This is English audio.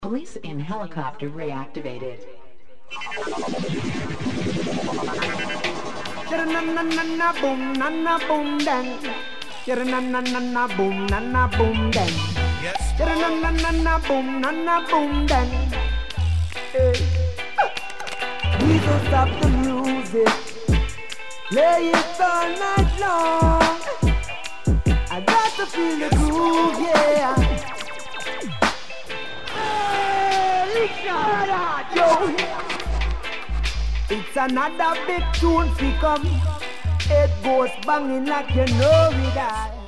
Police in helicopter reactivated. Na boom, na boom, dang. Na boom, na boom, dang. Yes. Na boom, na boom, dang. Hey. We don't stop the music, play it all night long. I got to feel the groove, yeah. Yo, it's another big tune fi come. It goes banging like you know it.